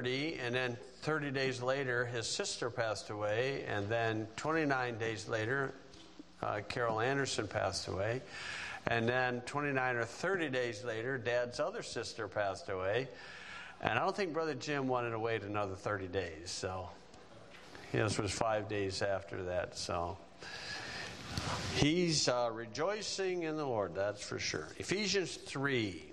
30, and then 30 days later, his sister passed away, and then 29 days later, Carol Anderson passed away, and then 29 or 30 days later, Dad's other sister passed away, and I don't think Brother Jim wanted to wait another 30 days, so this was 5 days after that, so he's rejoicing in the Lord, that's for sure. Ephesians 3.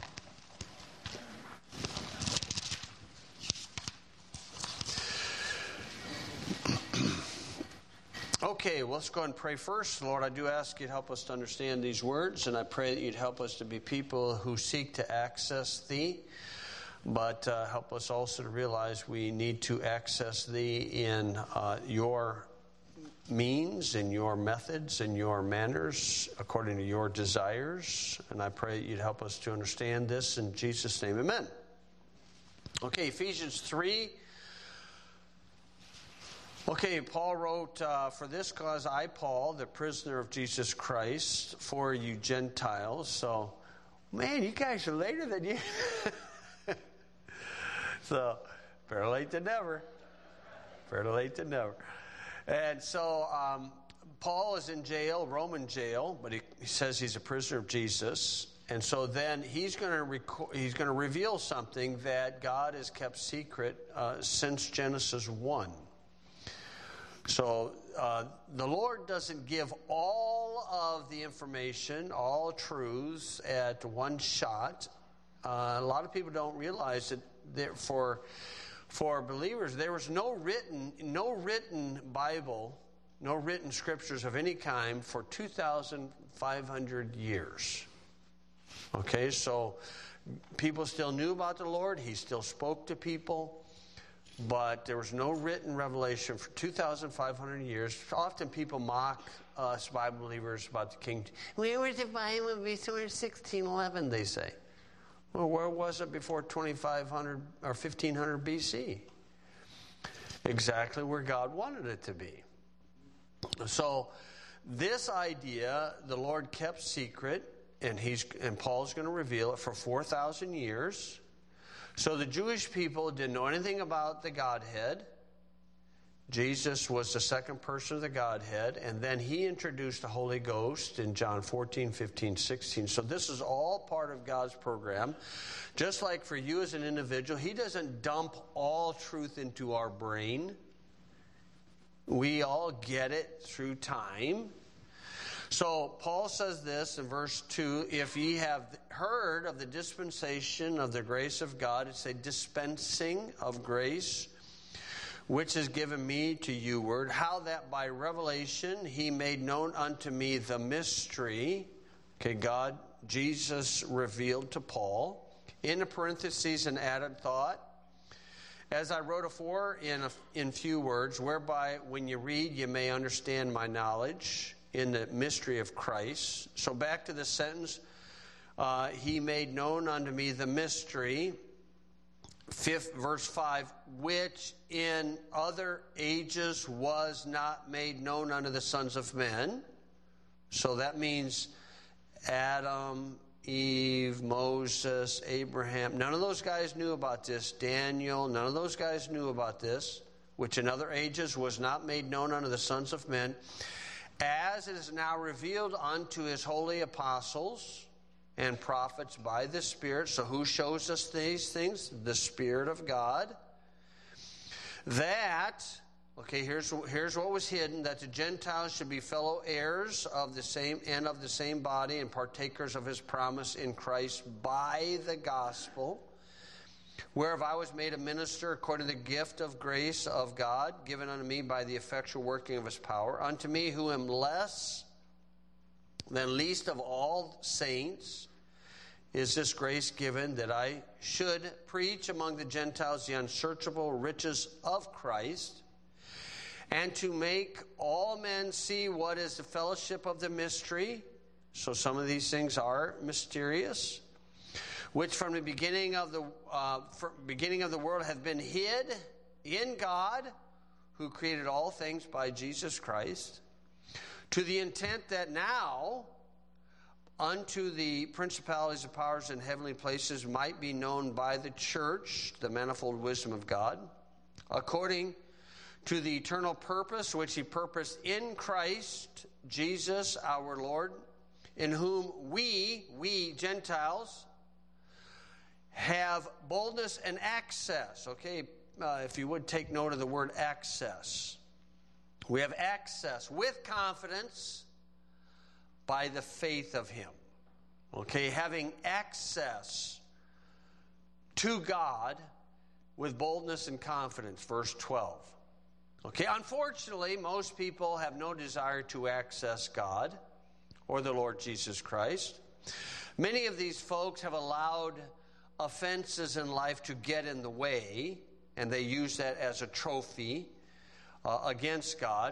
Okay, well, let's go ahead and pray first. Lord, I do ask you to help us to understand these words, and I pray that you'd help us to be people who seek to access thee, but help us also to realize we need to access thee in your means, in your methods, in your manners, according to your desires, and I pray that you'd help us to understand this in Jesus' name, amen. Okay, Ephesians 3. Okay, Paul wrote, for this cause I, Paul, the prisoner of Jesus Christ, for you Gentiles. So, man, you guys are later than you. So, better late than never. Better late than never. And so, Paul is in jail, Roman jail, but he says he's a prisoner of Jesus. And so then he's going to reveal something that God has kept secret since Genesis 1. So the Lord doesn't give all of the information, all truths at one shot. A lot of people don't realize that for believers, there was no written Bible, no written scriptures of any kind for 2,500 years. Okay, so people still knew about the Lord. He still spoke to people. But there was no written revelation for 2,500 years. Often people mock us Bible believers about the King. Where was the Bible before 1611, they say. Well, where was it before 2,500 or 1,500 BC? Exactly where God wanted it to be. So this idea, the Lord kept secret, and Paul's going to reveal it for 4,000 years. So the Jewish people didn't know anything about the Godhead. Jesus was the second person of the Godhead, and then he introduced the Holy Ghost in John 14, 15, 16. So this is all part of God's program. Just like for you as an individual, he doesn't dump all truth into our brain. We all get it through time. So Paul says this in verse 2, if ye have heard of the dispensation of the grace of God, it's a dispensing of grace, which is given me to you word, how that by revelation he made known unto me the mystery. Okay, Jesus revealed to Paul. In the parentheses, an added thought. As I wrote afore in few words, whereby when you read you may understand my knowledge in the mystery of Christ. So back to the sentence, he made known unto me the mystery, verse 5, which in other ages was not made known unto the sons of men. So that means Adam, Eve, Moses, Abraham. None of those guys knew about this. Daniel, none of those guys knew about this, which in other ages was not made known unto the sons of men, as it is now revealed unto his holy apostles and prophets by the Spirit. So who shows us these things? The Spirit of God. That, okay, here's what was hidden, that the Gentiles should be fellow heirs of the same body and partakers of his promise in Christ by the gospel, whereof I was made a minister according to the gift of grace of God, given unto me by the effectual working of his power. Unto me, who am less than least of all saints, is this grace given, that I should preach among the Gentiles the unsearchable riches of Christ, and to make all men see what is the fellowship of the mystery. So some of these things are mysterious, which from the beginning of the world have been hid in God, who created all things by Jesus Christ, to the intent that now unto the principalities and powers in heavenly places might be known by the church, the manifold wisdom of God, according to the eternal purpose which he purposed in Christ Jesus our Lord, in whom we Gentiles, have boldness and access. Okay, if you would take note of the word access. We have access with confidence by the faith of him. Okay, having access to God with boldness and confidence, verse 12. Okay, unfortunately, most people have no desire to access God or the Lord Jesus Christ. Many of these folks have allowed offenses in life to get in the way, and they use that as a trophy against God.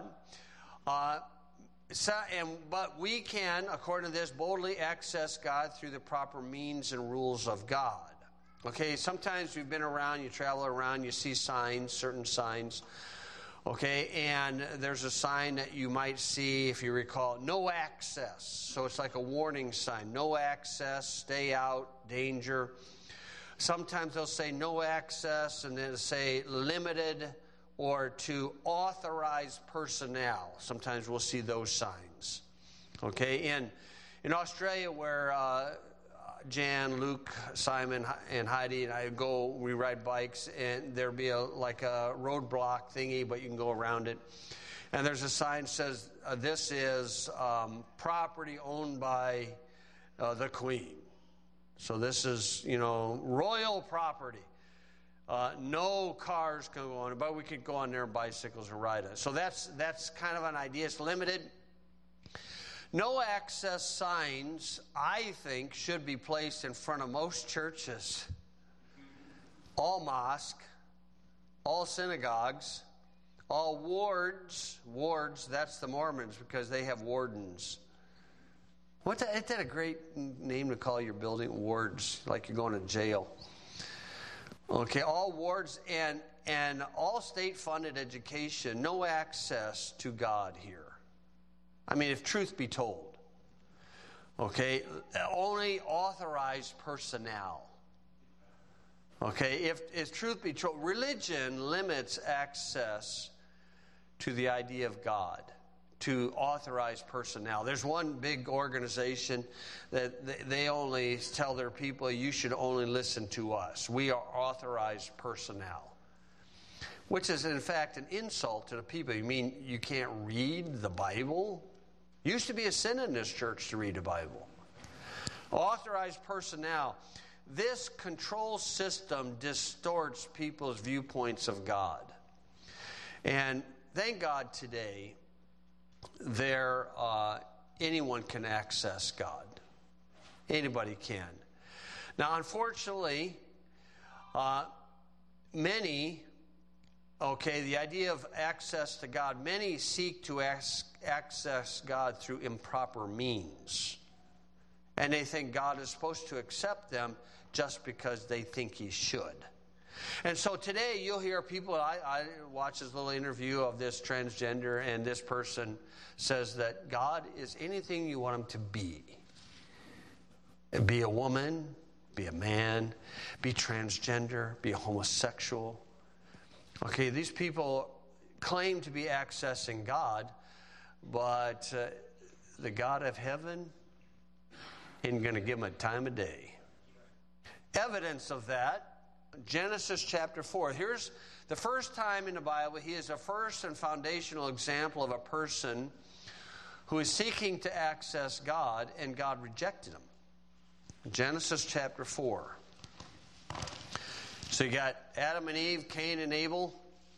But we can, according to this, boldly access God through the proper means and rules of God. Okay, sometimes you've been around, you travel around, you see signs, certain signs. Okay, and there's a sign that you might see, if you recall, no access. So it's like a warning sign, no access, stay out, danger. Sometimes they'll say no access, and then they'll say limited or to authorized personnel. Sometimes we'll see those signs. Okay, in Australia, where Jan, Luke, Simon, and Heidi and I go, we ride bikes, and there'll be like a roadblock thingy, but you can go around it. And there's a sign that says, this is property owned by the Queen. So this is, royal property. No cars can go on it, but we could go on there on bicycles and ride it. So that's kind of an idea. It's limited. No access signs, I think, should be placed in front of most churches, all mosques, all synagogues, all wards. Wards, that's the Mormons because they have wardens. Isn't that a great name to call your building? Wards, like you're going to jail. Okay, all wards and all state-funded education, no access to God here. I mean, if truth be told, okay, only authorized personnel. Okay, if truth be told, religion limits access to the idea of God, to authorized personnel. There's one big organization that they only tell their people, you should only listen to us. We are authorized personnel. Which is, in fact, an insult to the people. You mean you can't read the Bible? Used to be a sin in this church to read the Bible. Authorized personnel. This control system distorts people's viewpoints of God. And thank God today, anyone can access God. Anybody can. Now, unfortunately, many, the idea of access to God, many seek to access God through improper means. And they think God is supposed to accept them just because they think he should. And so today you'll hear people, I watched this little interview of this transgender, and this person says that God is anything you want him to be. Be a woman, be a man, be transgender, be a homosexual. Okay, these people claim to be accessing God, but the God of heaven isn't going to give them a time of day. Evidence of that, Genesis chapter 4. Here's the first time in the Bible, he is a first and foundational example of a person who is seeking to access God, and God rejected him. Genesis chapter 4. So you got Adam and Eve, Cain and Abel.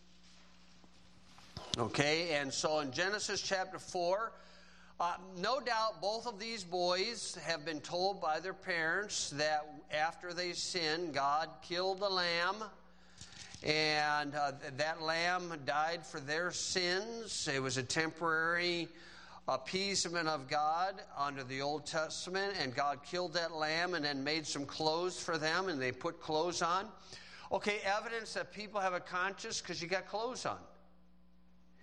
Okay, and so in Genesis chapter 4, no doubt both of these boys have been told by their parents that after they sinned, God killed the lamb, and that lamb died for their sins. It was a temporary appeasement of God under the Old Testament, and God killed that lamb and then made some clothes for them, and they put clothes on. Okay, evidence that people have a conscience because you got clothes on.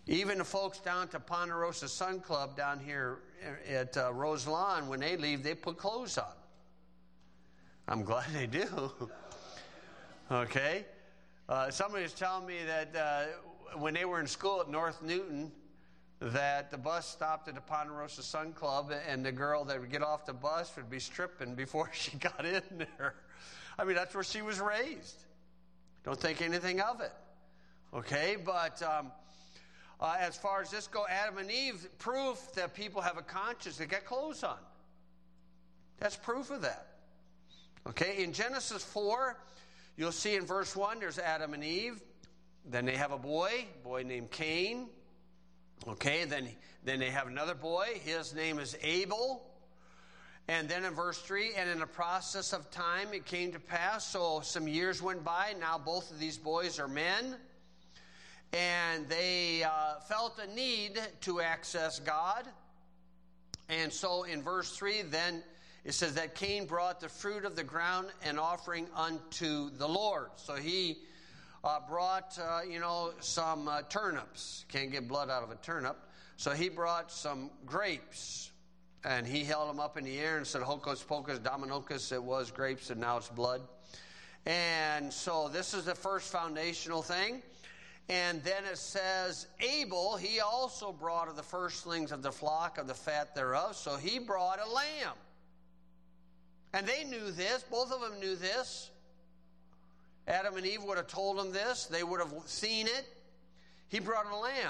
Even the folks down at the Ponderosa Sun Club down here at Rose Lawn, when they leave, they put clothes on. I'm glad they do. Okay? Somebody was telling me that when they were in school at North Newton, that the bus stopped at the Ponderosa Sun Club, and the girl that would get off the bus would be stripping before she got in there. I mean, that's where she was raised. Don't think anything of it. Okay? But as far as this go, Adam and Eve, proof that people have a conscience. They got clothes on. That's proof of that. Okay? In Genesis 4, you'll see in verse 1, there's Adam and Eve. Then they have a boy named Cain. Okay, then they have another boy. His name is Abel. And then in verse 3, and in the process of time it came to pass, so some years went by. Now both of these boys are men. And they felt a need to access God. And so in verse 3, then it says that Cain brought the fruit of the ground an offering unto the Lord. So he brought, some turnips. Can't get blood out of a turnip. So he brought some grapes. And he held them up in the air and said, hocus pocus, dominocus, it was grapes and now it's blood. And so this is the first foundational thing. And then it says, Abel, he also brought of the firstlings of the flock of the fat thereof. So he brought a lamb. And they knew this. Both of them knew this. Adam and Eve would have told them this. They would have seen it. He brought a lamb.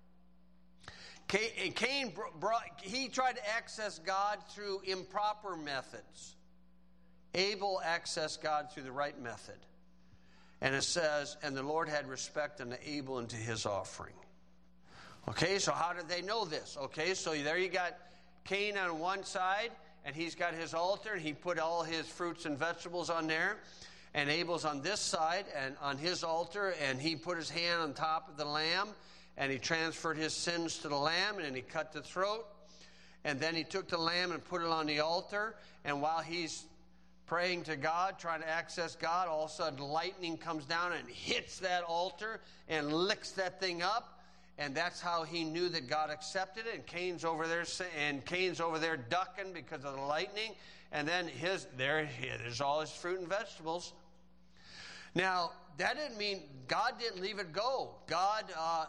Cain he tried to access God through improper methods. Abel accessed God through the right method. And it says, and the Lord had respect unto Abel and to his offering. Okay, so how did they know this? Okay, so there you got Cain on one side, and he's got his altar, and he put all his fruits and vegetables on there. And Abel's on this side, and on his altar, and he put his hand on top of the lamb, and he transferred his sins to the lamb, and then he cut the throat. And then he took the lamb and put it on the altar, and while he's praying to God, trying to access God, all of a sudden lightning comes down and hits that altar and licks that thing up. And that's how he knew that God accepted it. And Cain's over there ducking because of the lightning. And then there's all his fruit and vegetables. Now, that didn't mean God didn't leave it go. God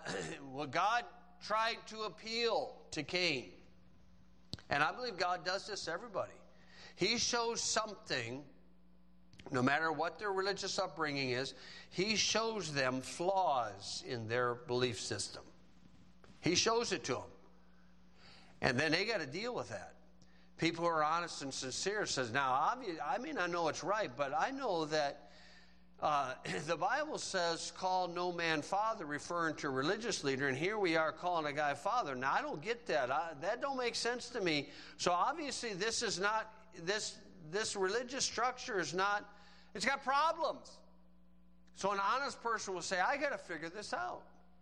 tried to appeal to Cain. And I believe God does this to everybody. He shows something, no matter what their religious upbringing is, he shows them flaws in their belief system. He shows it to them. And then they got to deal with that. People who are honest and sincere says, now, I may not know it's right, but I know that the Bible says, call no man father, referring to a religious leader, and here we are calling a guy father. Now, I don't get that. That don't make sense to me. So obviously this is not, this religious structure is not, it's got problems. So an honest person will say, I got to figure this out.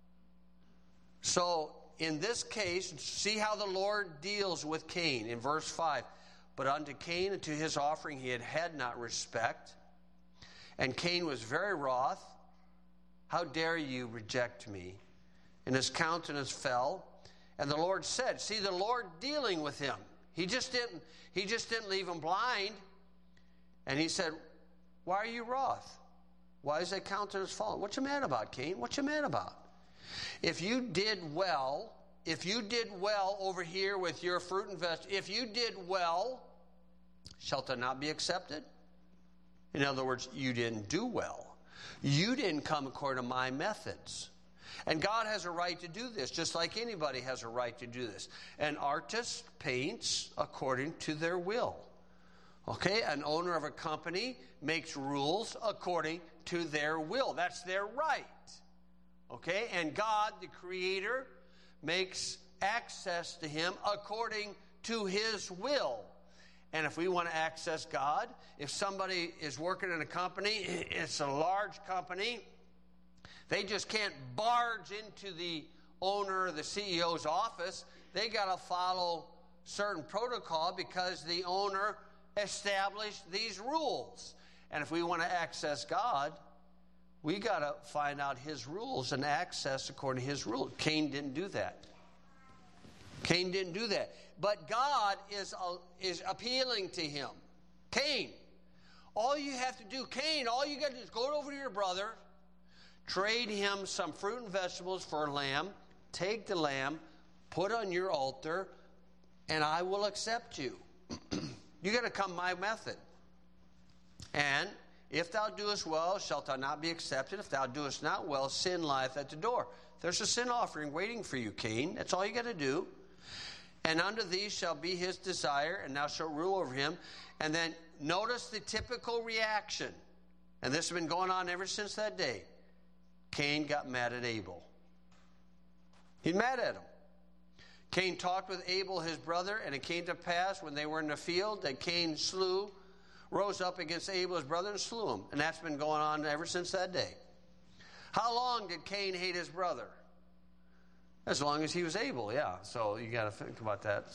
So in this case, see how the Lord deals with Cain in verse 5. But unto Cain and to his offering he had not respect. And Cain was very wroth. How dare you reject me? And his countenance fell. And the Lord said, see the Lord dealing with him. He just didn't leave him blind. And he said, why are you wroth? Why is that countenance fallen? What you mad about, Cain? What you mad about? If you did well over here with your fruit and vegetables, if you did well, shalt thou not be accepted? In other words, you didn't do well. You didn't come according to my methods. And God has a right to do this, just like anybody has a right to do this. An artist paints according to their will. Okay? An owner of a company makes rules according to their will. That's their right. Okay? And God, the Creator, makes access to him according to his will. And if we want to access God, if somebody is working in a company, it's a large company, they just can't barge into the owner or the CEO's office. They got to follow certain protocol because the owner established these rules. And if we want to access God, We got to find out his rules and access according to his rules. Cain didn't do that. Cain didn't do that. But God is appealing to him. Cain, all you have to do, Cain, all you got to do is go over to your brother, trade him some fruit and vegetables for a lamb, take the lamb, put on your altar, and I will accept you. You got to come my method. And if thou doest well, shalt thou not be accepted. If thou doest not well, sin lieth at the door. There's a sin offering waiting for you, Cain. That's all you got to do. And unto thee shall be his desire, and thou shalt rule over him. And then notice the typical reaction. And this has been going on ever since that day. Cain got mad at Abel. He's mad at him. Cain talked with Abel, his brother, and it came to pass when they were in the field that Cain rose up against Abel, his brother, and slew him. And that's been going on ever since that day. How long did Cain hate his brother? As long as he was able, yeah. So you got to think about that.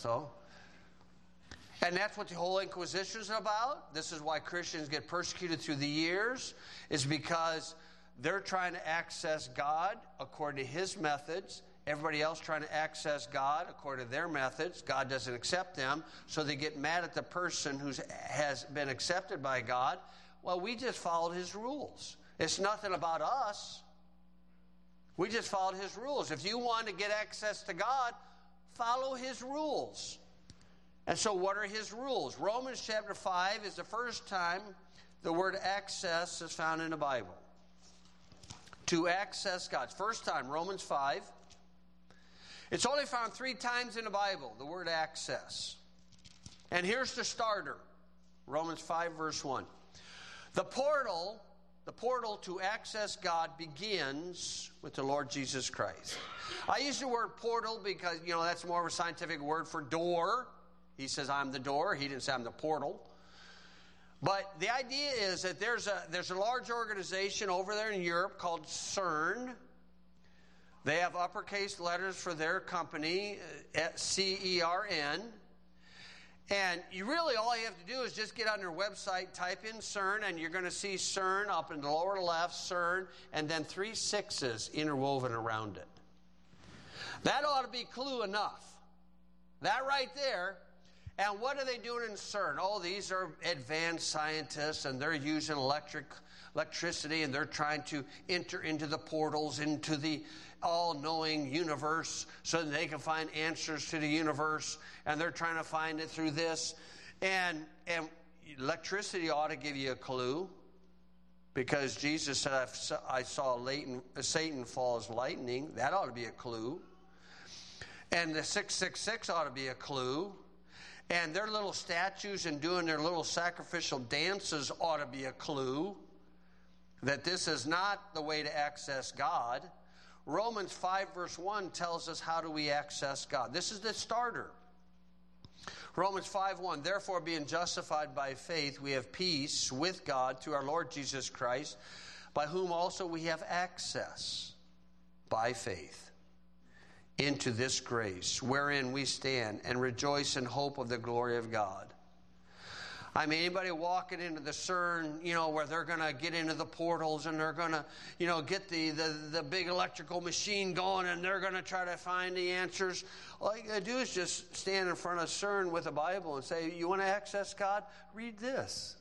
And that's what the whole Inquisition is about. This is why Christians get persecuted through the years, is because they're trying to access God according to his methods. Everybody else trying to access God according to their methods. God doesn't accept them, so they get mad at the person who has been accepted by God. Well, we just followed his rules. It's nothing about us. We just followed his rules. If you want to get access to God, follow his rules. And so what are his rules? Romans chapter 5 is the first time the word access is found in the Bible. To access God. First time, Romans 5. It's only found 3 times in the Bible, the word access. And here's the starter. Romans 5 verse 1. The portal to access God begins with the Lord Jesus Christ. I use the word portal because, that's more of a scientific word for door. He says, I'm the door. He didn't say I'm the portal. But the idea is that there's a large organization over there in Europe called CERN. They have uppercase letters for their company, CERN. And all you have to do is just get on their website, type in CERN, and you're going to see CERN up in the lower left, CERN, and then 3 6s interwoven around it. That ought to be clue enough. That right there. And what are they doing in CERN? Oh, these are advanced scientists, and they're using electricity, and they're trying to enter into the portals, into the all-knowing universe so that they can find answers to the universe, and they're trying to find it through this. And electricity ought to give you a clue, because Jesus said, I saw Satan fall as lightning. That ought to be a clue. And the 666 ought to be a clue. And their little statues and doing their little sacrificial dances ought to be a clue that this is not the way to access God. Romans 5 verse 1 tells us how do we access God. This is the starter. Romans 5:1, therefore being justified by faith, we have peace with God through our Lord Jesus Christ, by whom also we have access by faith into this grace, wherein we stand and rejoice in hope of the glory of God. I mean, anybody walking into the CERN, where they're going to get into the portals and they're going to, get the big electrical machine going and they're going to try to find the answers. All you got to do is just stand in front of CERN with a Bible and say, you want to access God? Read this.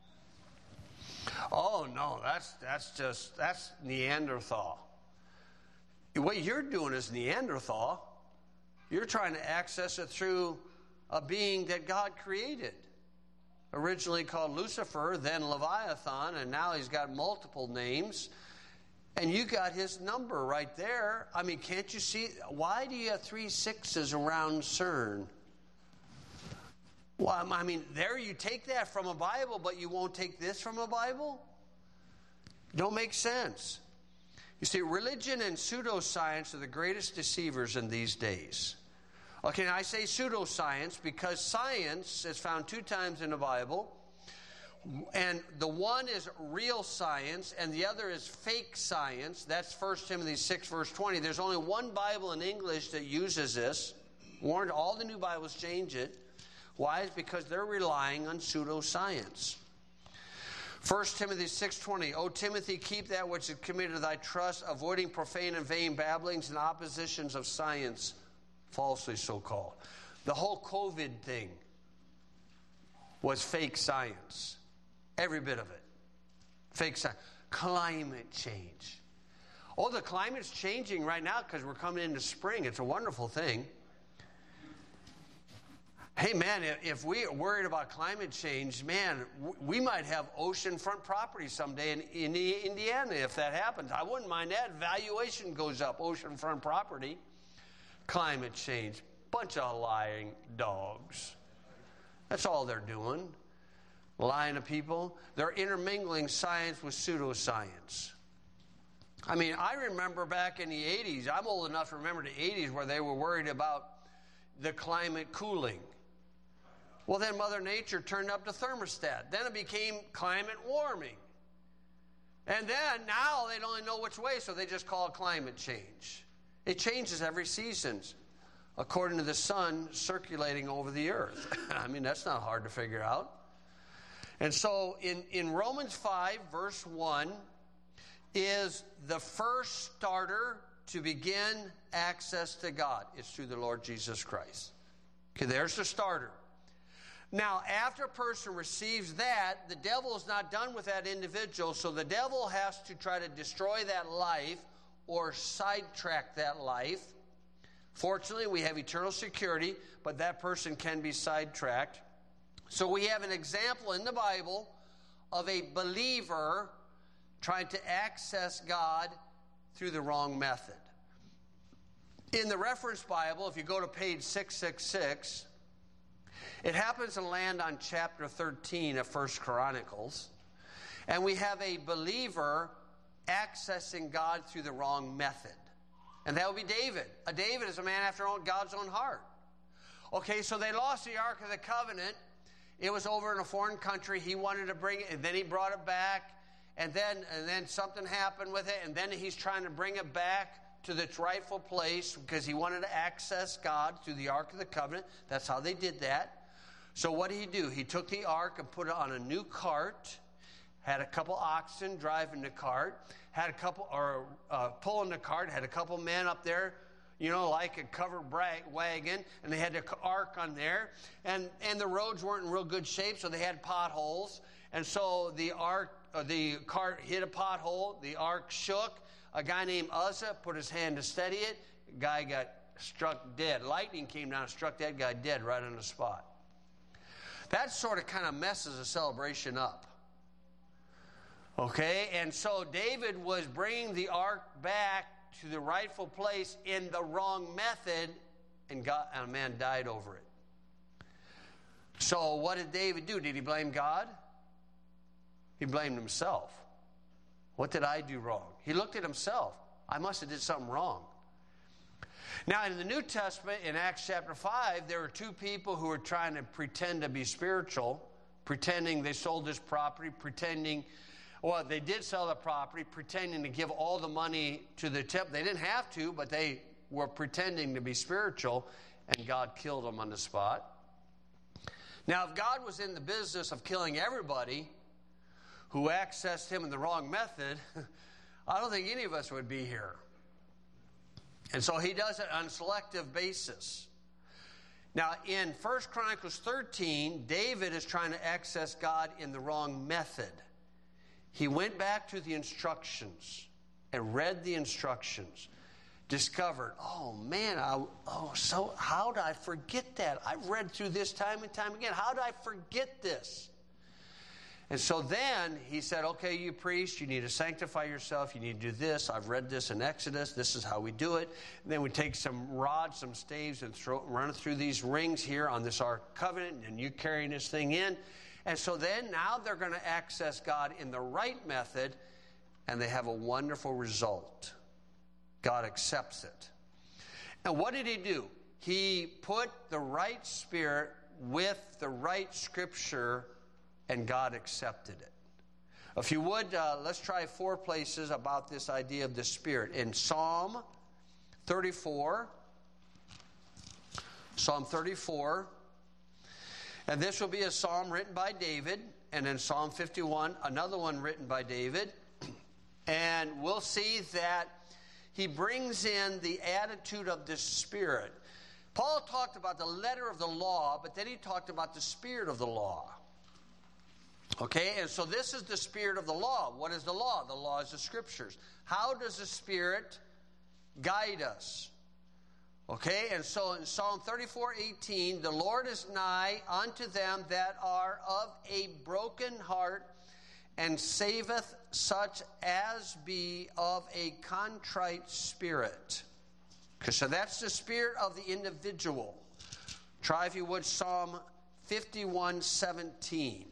Oh, no, that's Neanderthal. What you're doing is Neanderthal. You're trying to access it through a being that God created. Originally called Lucifer, then Leviathan, and now he's got multiple names. And you got his number right there. I mean, can't you see? Why do you have 3 6s around CERN? Well, I mean, there you take that from a Bible, but you won't take this from a Bible? Don't make sense. You see, religion and pseudoscience are the greatest deceivers in these days. Okay, now I say pseudoscience because science is found 2 times in the Bible. And the one is real science and the other is fake science. That's 1 Timothy 6 verse 20. There's only one Bible in English that uses this. All the new Bibles change it. Why? It's because they're relying on pseudoscience. 1 Timothy 6:20, O Timothy, keep that which is committed to thy trust, avoiding profane and vain babblings and oppositions of science, falsely so called. The whole COVID thing was fake science. Every bit of it. Fake science. Climate change. Oh, the climate's changing right now because we're coming into spring. It's a wonderful thing. Hey, man, if we are worried about climate change, man, we might have oceanfront property someday in Indiana if that happens. I wouldn't mind that. Valuation goes up, oceanfront property. Climate change. Bunch of lying dogs. That's all they're doing. Lying to people. They're intermingling science with pseudoscience. I mean, I remember back in the 80s, I'm old enough to remember the 80s where they were worried about the climate cooling. Well, then Mother Nature turned up the thermostat. Then it became climate warming. And then now they don't know which way, so they just call it climate change. It changes every season according to the sun circulating over the earth. I mean, that's not hard to figure out. And so in Romans 5, verse 1, is the first starter to begin access to God. It's through the Lord Jesus Christ. Okay, there's the starter. Now, after a person receives that, the devil is not done with that individual, so the devil has to try to destroy that life or sidetrack that life. Fortunately, we have eternal security, but that person can be sidetracked. So we have an example in the Bible of a believer trying to access God through the wrong method. In the reference Bible, if you go to page 666, it happens to land on chapter 13 of 1 Chronicles. And we have a believer accessing God through the wrong method. And that would be David. David is a man after God's own heart. Okay, so they lost the Ark of the Covenant. It was over in a foreign country. He wanted to bring it, and then he brought it back. And then something happened with it, and then he's trying to bring it back to its rightful place because he wanted to access God through the Ark of the Covenant. That's how they did that. So what did he do? He took the ark and put it on a new cart, had a couple oxen driving the cart, had a couple, pulling the cart, had a couple men up there, like a covered wagon, and they had the ark on there, and the roads weren't in real good shape, so they had potholes, and so the cart hit a pothole, the ark shook, a guy named Uzzah put his hand to steady it, the guy got struck dead. Lightning came down and struck that guy dead right on the spot. That sort of kind of messes the celebration up. Okay, and so David was bringing the ark back to the rightful place in the wrong method, and a man died over it. So what did David do? Did he blame God? He blamed himself. What did I do wrong? He looked at himself. I must have did something wrong. Now, in the New Testament, in Acts chapter 5, there were two people who were trying to pretend to be spiritual, pretending they sold this property, they did sell the property, pretending to give all the money to the temple. They didn't have to, but they were pretending to be spiritual, and God killed them on the spot. Now, if God was in the business of killing everybody who accessed him in the wrong method, I don't think any of us would be here. And so he does it on a selective basis. Now, in 1 Chronicles 13, David is trying to access God in the wrong method. He went back to the instructions and read the instructions, discovered, so how did I forget that? I've read through this time and time again. How did I forget this? And so then he said, okay, you priest, you need to sanctify yourself. You need to do this. I've read this in Exodus. This is how we do it. And then we take some rods, some staves, and run it through these rings here on this Ark Covenant, and you carrying this thing in. And so then now they're going to access God in the right method, and they have a wonderful result. God accepts it. And what did he do? He put the right spirit with the right scripture, and God accepted it. If you would, let's try 4 places about this idea of the Spirit. In Psalm 34, and this will be a psalm written by David, and then Psalm 51, another one written by David. And we'll see that he brings in the attitude of the Spirit. Paul talked about the letter of the law, but then he talked about the spirit of the law. Okay, and so this is the spirit of the law. What is the law? The law is the Scriptures. How does the Spirit guide us? Okay, and so in Psalm 34:18, the Lord is nigh unto them that are of a broken heart, and saveth such as be of a contrite spirit. Okay, so that's the spirit of the individual. Try, if you would, Psalm 51:17.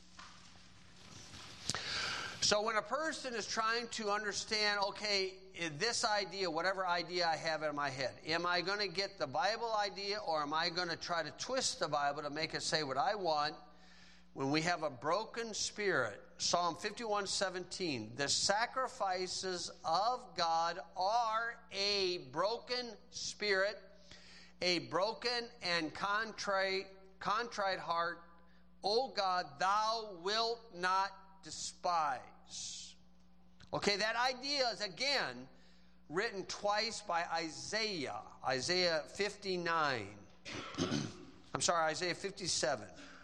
So when a person is trying to understand, okay, this idea, whatever idea I have in my head, am I going to get the Bible idea, or am I going to try to twist the Bible to make it say what I want? When we have a broken spirit, Psalm 51:17, the sacrifices of God are a broken spirit, a broken and contrite heart. O God, thou wilt not despise. Okay, that idea is again written twice by Isaiah. Isaiah 59. Isaiah 57.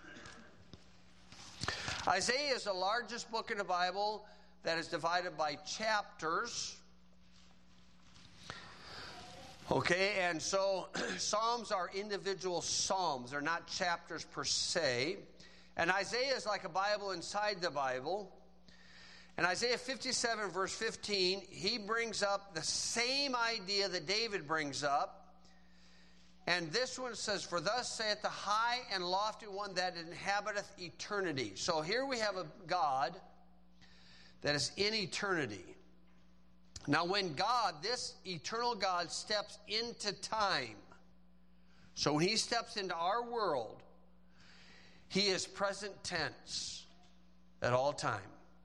Isaiah is the largest book in the Bible that is divided by chapters. Okay, and so Psalms are individual psalms. They're not chapters per se. And Isaiah is like a Bible inside the Bible. And Isaiah 57 verse 15, he brings up the same idea that David brings up. And this one says, for thus saith the high and lofty one that inhabiteth eternity. So here we have a God that is in eternity. Now when God, this eternal God, steps into time, so when he steps into our world, he is present tense at all time.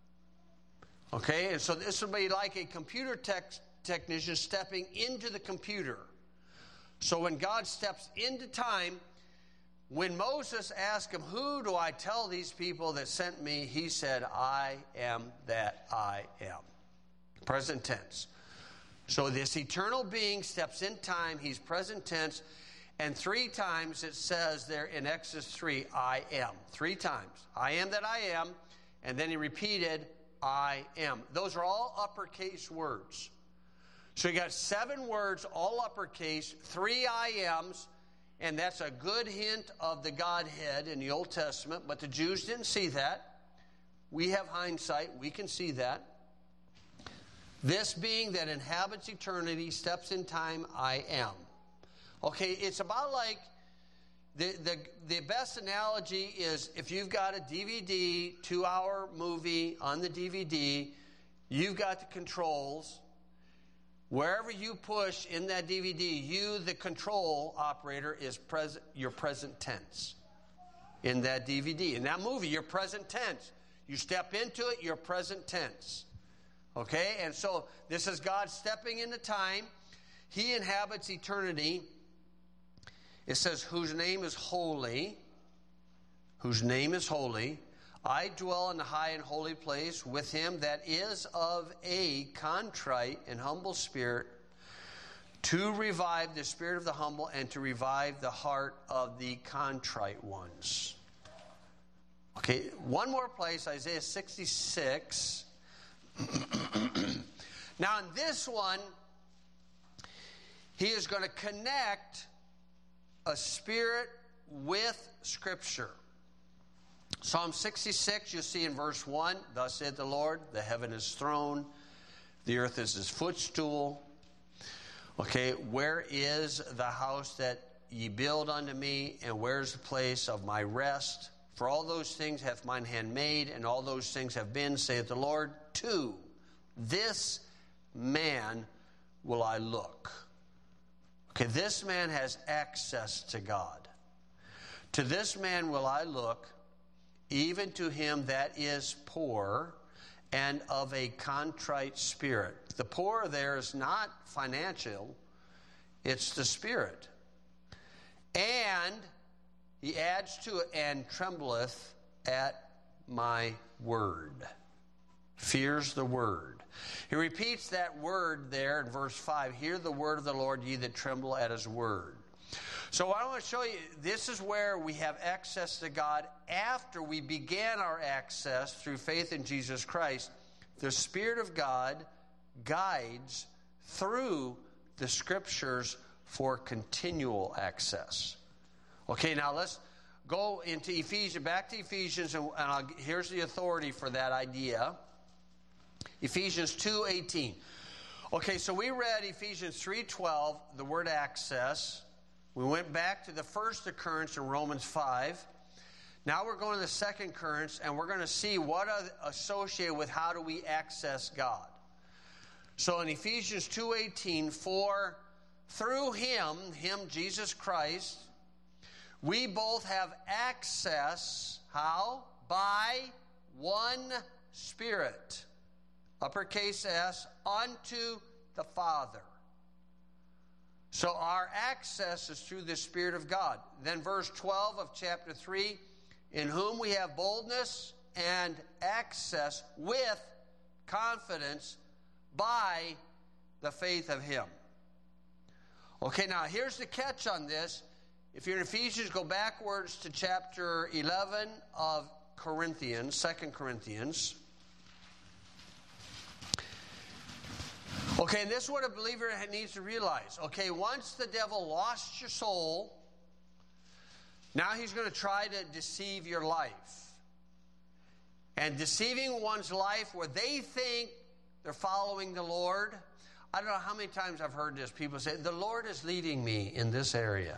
Okay, and so this would be like a computer technician stepping into the computer. So when God steps into time, when Moses asked him, who do I tell these people that sent me? He said, I am that I am. Present tense. So this eternal being steps in time. He's present tense. And 3 times it says there in Exodus 3, I am. 3 times. I am that I am. And then he repeated, I am. Those are all uppercase words. So you got 7 words, all uppercase, 3 I ams, and that's a good hint of the Godhead in the Old Testament, but the Jews didn't see that. We have hindsight. We can see that. This being that inhabits eternity, steps in time, I am. Okay, it's about like, the best analogy is if you've got a DVD, 2-hour movie on the DVD, you've got the controls. Wherever you push in that DVD, you, the control operator, is present. You're present tense in that DVD. In that movie, you're present tense. You step into it, you're present tense. Okay? And so this is God stepping into time. He inhabits eternity. It says, whose name is holy. Whose name is holy. I dwell in the high and holy place with him that is of a contrite and humble spirit, to revive the spirit of the humble and to revive the heart of the contrite ones. Okay, one more place, Isaiah 66. Now in this one, he is going to connect a spirit with Scripture. Psalm 66, you'll see in verse 1, thus saith the Lord, the heaven is throne, the earth is his footstool. Okay, where is the house that ye build unto me, and where's the place of my rest? For all those things hath mine hand made, and all those things have been, saith the Lord, to this man will I look. Okay, this man has access to God. To this man will I look, even to him that is poor and of a contrite spirit. The poor there is not financial, it's the spirit. And he adds to it, and trembleth at my word. Fears the word. He repeats that word there in verse 5. Hear the word of the Lord, ye that tremble at his word. So I want to show you, this is where we have access to God after we began our access through faith in Jesus Christ. The Spirit of God guides through the Scriptures for continual access. Okay, now let's go into Ephesians, back to Ephesians, and here's the authority for that idea. Ephesians 2:18. Okay, so we read Ephesians 3:12, the word access. We went back to the first occurrence in Romans 5. Now we're going to the second occurrence, and we're going to see what are associated with how do we access God. So in Ephesians 2:18, for through him, Jesus Christ, we both have access, how? By one Spirit, uppercase S, unto the Father. So our access is through the Spirit of God. Then verse 12 of chapter 3, in whom we have boldness and access with confidence by the faith of him. Okay, now here's the catch on this. If you're in Ephesians, go backwards to chapter 11 of Corinthians, 2 Corinthians. Okay, and this is what a believer needs to realize. Okay, once the devil lost your soul, now he's going to try to deceive your life. And deceiving one's life where they think they're following the Lord. I don't know how many times I've heard this. People say, the Lord is leading me in this area.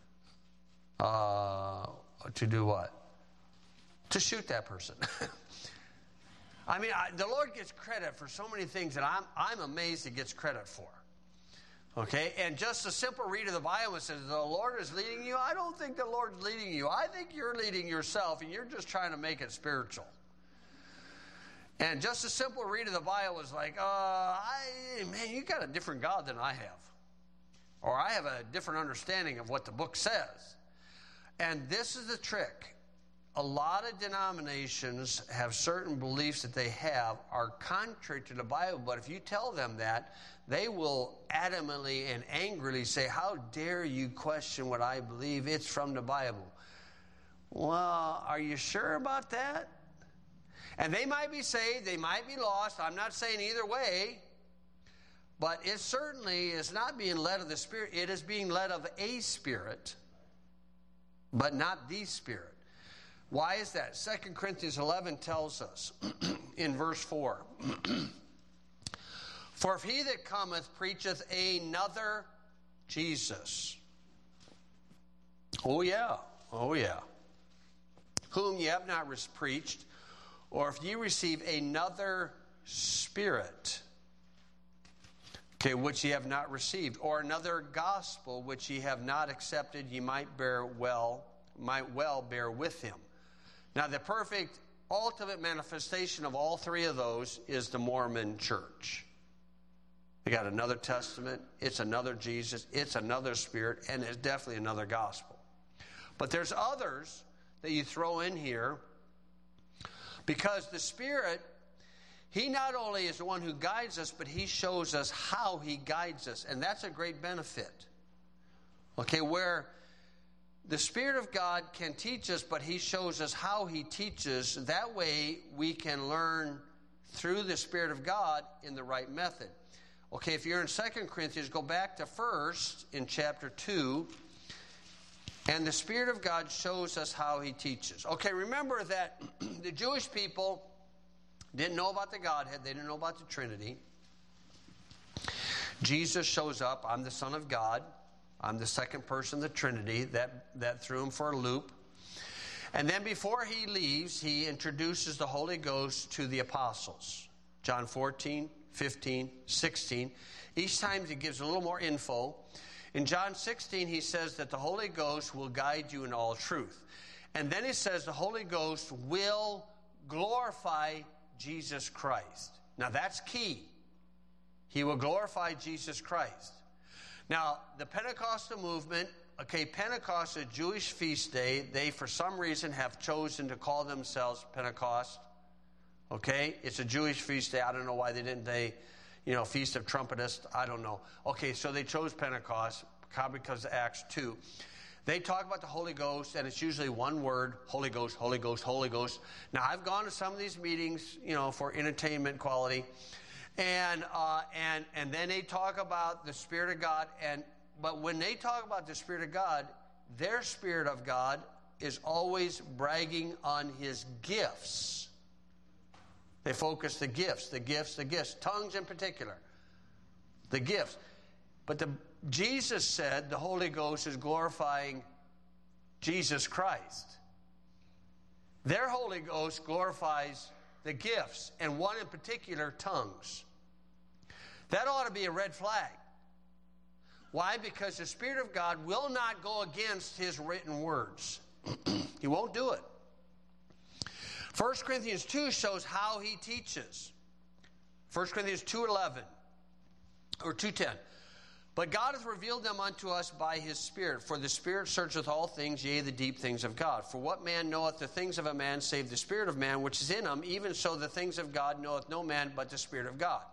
To do what? To shoot that person. I mean, the Lord gets credit for so many things that I'm amazed he gets credit for. Okay? And just a simple read of the Bible says, the Lord is leading you. I don't think the Lord's leading you. I think you're leading yourself, and you're just trying to make it spiritual. And just a simple read of the Bible is like, man, you got a different God than I have. Or I have a different understanding of what the book says. And this is the trick. A lot of denominations have certain beliefs that they have are contrary to the Bible, but if you tell them that, they will adamantly and angrily say, how dare you question what I believe? It's from the Bible. Well, are you sure about that? And they might be saved, they might be lost. I'm not saying either way, but it certainly is not being led of the Spirit. It is being led of a spirit, but not the Spirit. Why is that? 2 Corinthians 11 tells us in verse 4, for if he that cometh preacheth another Jesus. Oh yeah, whom ye have not preached, or if ye receive another spirit, okay, which ye have not received, or another gospel which ye have not accepted, ye might well bear with him. Now, the perfect, ultimate manifestation of all three of those is the Mormon church. They got another testament, it's another Jesus, it's another spirit, and it's definitely another gospel. But there's others that you throw in here because the Spirit, he not only is the one who guides us, but he shows us how he guides us, and that's a great benefit. Okay, where the Spirit of God can teach us, but he shows us how he teaches. That way we can learn through the Spirit of God in the right method. Okay, if you're in 2 Corinthians, go back to 1 in chapter 2. And the Spirit of God shows us how he teaches. Okay, remember that the Jewish people didn't know about the Godhead. They didn't know about the Trinity. Jesus shows up. I'm the Son of God. I'm the second person of the Trinity. That threw him for a loop. And then before he leaves, he introduces the Holy Ghost to the apostles. John 14, 15, 16. Each time he gives a little more info. In John 16, he says that the Holy Ghost will guide you in all truth. And then he says the Holy Ghost will glorify Jesus Christ. Now that's key. He will glorify Jesus Christ. Now, the Pentecostal movement okay, Pentecost is a Jewish feast day. They, for some reason, have chosen to call themselves Pentecost. Okay? It's a Jewish feast day. I don't know why they didn't. Feast of Trumpetists. I don't know. Okay, so they chose Pentecost, probably because of Acts 2. They talk about the Holy Ghost, and it's usually one word, Holy Ghost, Holy Ghost, Holy Ghost. Now, I've gone to some of these meetings, for entertainment quality, and then they talk about the Spirit of God, but when they talk about the Spirit of God, their Spirit of God is always bragging on His gifts. They focus the gifts, tongues in particular, the gifts. But Jesus said the Holy Ghost is glorifying Jesus Christ. Their Holy Ghost glorifies the gifts, and one in particular, tongues. That ought to be a red flag. Why? Because the Spirit of God will not go against His written words. He won't do it. 1 Corinthians 2 shows how He teaches. 1 Corinthians 2:11 or 2:10. But God hath revealed them unto us by His Spirit. For the Spirit searcheth all things, yea, the deep things of God. For what man knoweth the things of a man, save the Spirit of man which is in him? Even so the things of God knoweth no man but the Spirit of God.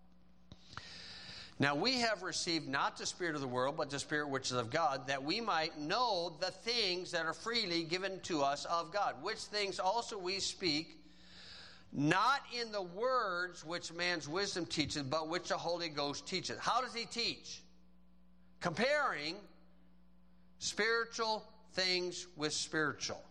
Now we have received not the spirit of the world, but the Spirit which is of God, that we might know the things that are freely given to us of God. Which things also we speak, not in the words which man's wisdom teacheth, but which the Holy Ghost teacheth. How does He teach? Comparing spiritual things with spiritual.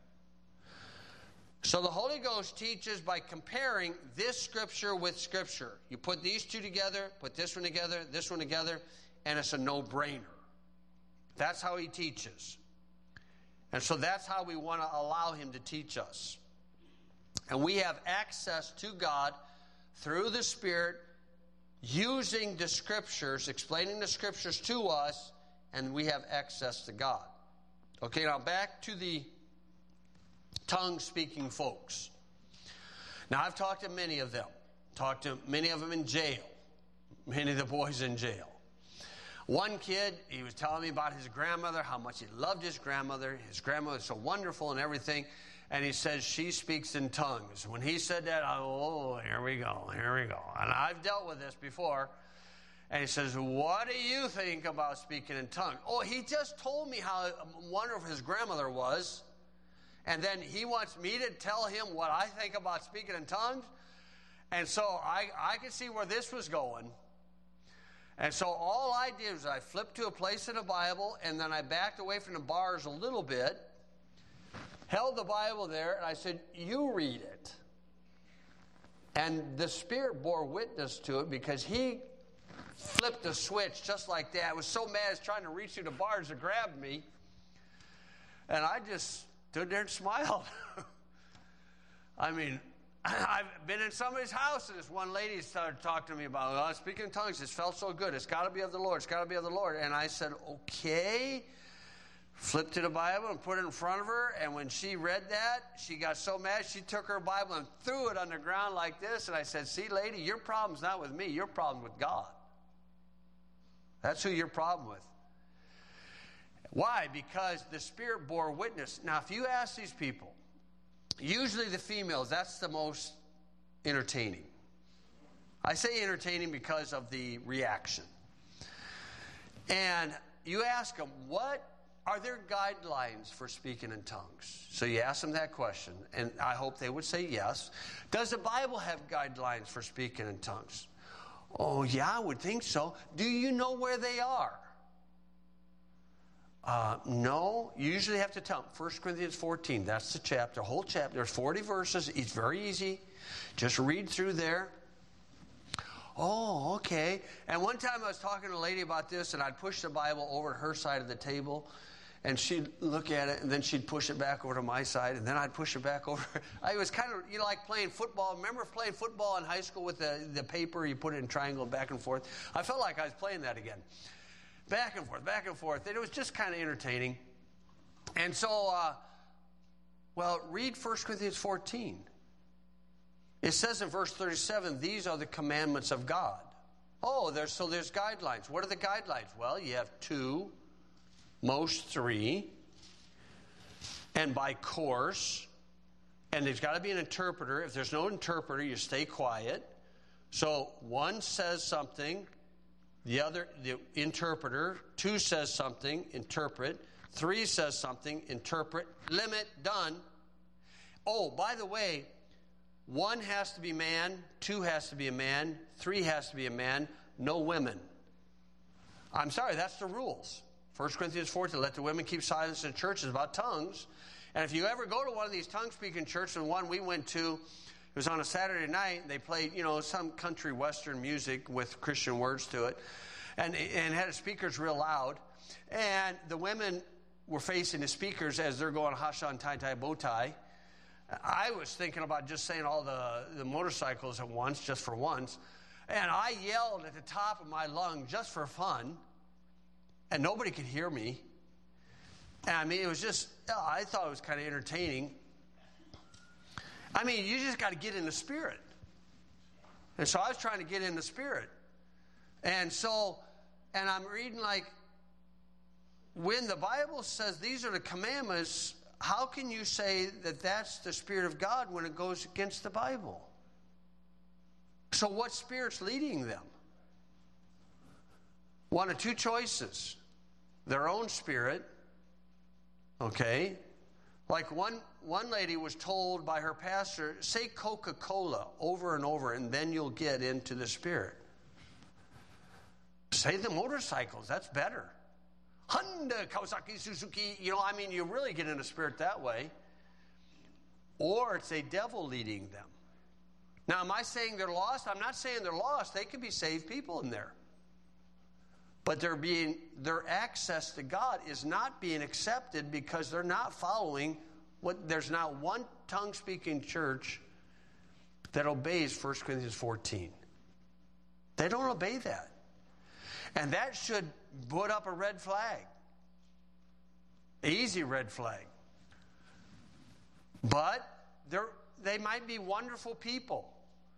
So the Holy Ghost teaches by comparing this Scripture with Scripture. You put these two together, put this one together, and it's a no-brainer. That's how He teaches. And so that's how we want to allow Him to teach us. And we have access to God through the Spirit, using the Scriptures, explaining the Scriptures to us, and we have access to God. Okay, now back to the tongue-speaking folks. Now, I've talked to many of them. Talked to many of them in jail. Many of the boys in jail. One kid, he was telling me about his grandmother, how much he loved his grandmother. His grandmother was so wonderful and everything. And he says she speaks in tongues. When he said that, here we go. And I've dealt with this before. And he says, what do you think about speaking in tongues? Oh, he just told me how wonderful his grandmother was. And then he wants me to tell him what I think about speaking in tongues. And so I could see where this was going. And so all I did was I flipped to a place in the Bible, and then I backed away from the bars a little bit, held the Bible there, and I said, you read it. And the Spirit bore witness to it, because he flipped the switch just like that. I was so mad I was trying to reach through the bars to grab me. And I just stood there and smiled. I mean, I've been in somebody's house, and this one lady started talking to me about, speaking in tongues, it felt so good. It's got to be of the Lord. It's got to be of the Lord. And I said, okay. Flipped to the Bible and put it in front of her. And when she read that, she got so mad, she took her Bible and threw it on the ground like this. And I said, see, lady, your problem's not with me. Your problem's with God. That's who your problem with. Why? Because the Spirit bore witness. Now, if you ask these people, usually the females, that's the most entertaining. I say entertaining because of the reaction. And you ask them, what are there guidelines for speaking in tongues? So you ask them that question, and I hope they would say yes. Does the Bible have guidelines for speaking in tongues? Oh, yeah, I would think so. Do you know where they are? No, you usually have to tell them. 1 Corinthians 14, that's the chapter, whole chapter. There's 40 verses. It's very easy. Just read through there. Oh, okay. And one time I was talking to a lady about this, and I'd push the Bible over to her side of the table, and she'd look at it, and then she'd push it back over to my side, and then I'd push it back over. I was kind of, like playing football. Remember playing football in high school with the paper? You put it in triangle back and forth. I felt like I was playing that again. Back and forth. And it was just kind of entertaining. And so, read 1 Corinthians 14. It says in verse 37, these are the commandments of God. Oh, there's guidelines. What are the guidelines? Well, you have 2 most 3, and by course. And there's got to be an interpreter. If there's no interpreter, you stay quiet. So 1 says something, the interpreter. 2 says something, interpret. 3 says something, interpret. Limit, done. Oh, by the way, 1 has to be man, 2 has to be a man, 3 has to be a man, no women. I'm sorry, that's the rules. 1 Corinthians 14, let the women keep silence in churches about tongues. And if you ever go to one of these tongue-speaking churches, and one we went to, it was on a Saturday night, they played, some country western music with Christian words to it, and had the speakers real loud. And the women were facing the speakers as they're going Hashan Tai Tai Bow Tie. I was thinking about just saying all the motorcycles at once, just for once. And I yelled at the top of my lung just for fun. And nobody could hear me. And I mean, it was just, I thought it was kind of entertaining. I mean, you just got to get in the spirit. And so I was trying to get in the spirit. And I'm reading when the Bible says these are the commandments, how can you say that that's the Spirit of God when it goes against the Bible? So what spirit's leading them? One of 2 choices. Their own spirit, okay? Like one lady was told by her pastor, say Coca-Cola over and over, and then you'll get into the spirit. Say the motorcycles, that's better. Honda, Kawasaki, Suzuki, you really get in the spirit that way. Or it's a devil leading them. Now, am I saying they're lost? I'm not saying they're lost. They could be saved people in there. But their access to God is not being accepted because they're not following there's not one tongue-speaking church that obeys 1 Corinthians 14. They don't obey that. And that should put up a red flag. Easy red flag. But they might be wonderful people.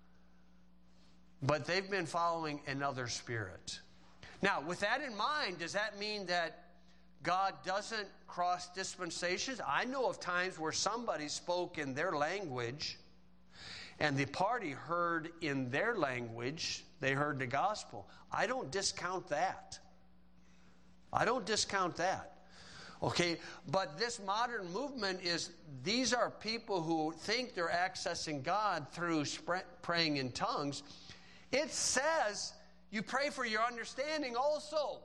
But they've been following another spirit. Now, with that in mind, does that mean that God doesn't cross dispensations? I know of times where somebody spoke in their language and the party heard in their language, they heard the gospel. I don't discount that. Okay, but this modern movement these are people who think they're accessing God through praying in tongues. It says you pray for your understanding also.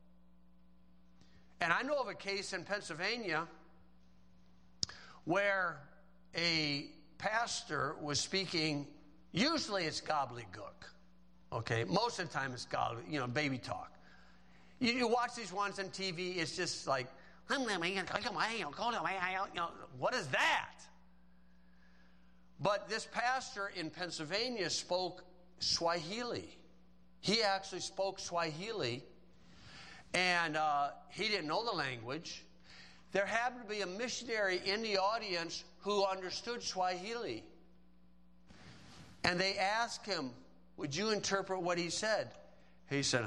And I know of a case in Pennsylvania where a pastor was speaking, usually it's gobbledygook. Okay, most of the time it's baby talk. You watch these ones on TV, it's just like, what is that? But this pastor in Pennsylvania spoke Swahili. He actually spoke Swahili, and he didn't know the language. There happened to be a missionary in the audience who understood Swahili. And they asked him, would you interpret what he said? He said,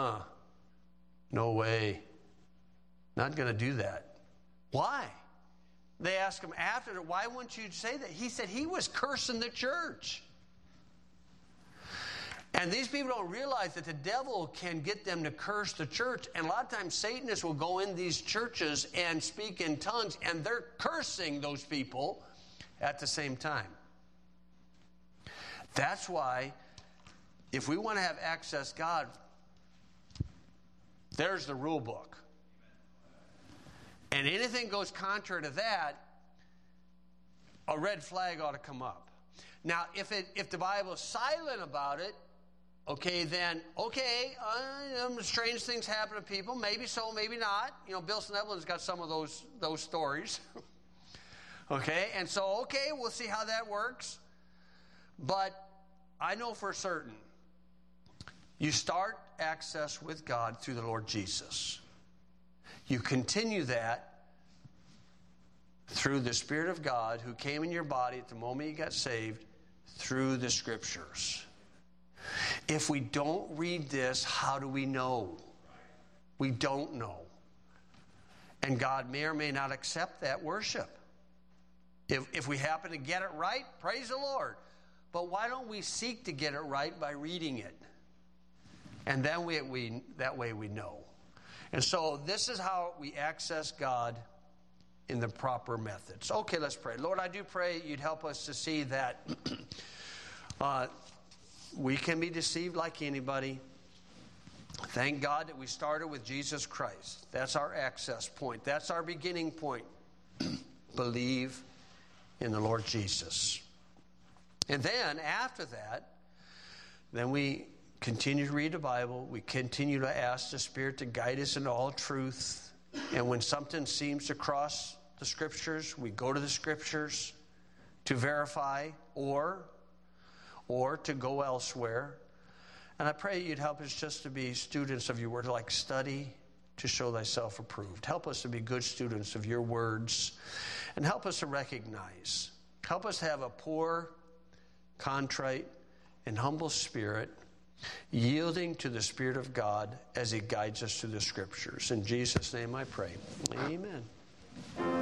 no way. Not going to do that. Why? They asked him after, why wouldn't you say that? He said he was cursing the church. And these people don't realize that the devil can get them to curse the church. And a lot of times Satanists will go in these churches and speak in tongues, and they're cursing those people at the same time. That's why if we want to have access to God, there's the rule book. And anything goes contrary to that, a red flag ought to come up. Now, if the Bible is silent about it, strange things happen to people. Maybe so, maybe not. Bill Snevlin's got some of those stories. And so, we'll see how that works. But I know for certain, you start access with God through the Lord Jesus. You continue that through the Spirit of God who came in your body at the moment you got saved through the Scriptures. If we don't read this, how do we know? We don't know. And God may or may not accept that worship. If we happen to get it right, praise the Lord. But why don't we seek to get it right by reading it? And then that way we know. And so this is how we access God in the proper methods. Okay, let's pray. Lord, I do pray you'd help us to see that we can be deceived like anybody. Thank God that we started with Jesus Christ. That's our access point. That's our beginning point. Believe in the Lord Jesus. And then after that, then we continue to read the Bible. We continue to ask the Spirit to guide us into all truth. And when something seems to cross the Scriptures, we go to the Scriptures to verify or to go elsewhere. And I pray you'd help us just to be students of your word, like study to show thyself approved. Help us to be good students of your words. And help us to recognize. Help us to have a poor, contrite, and humble spirit, yielding to the Spirit of God as he guides us through the Scriptures. In Jesus' name I pray. Amen.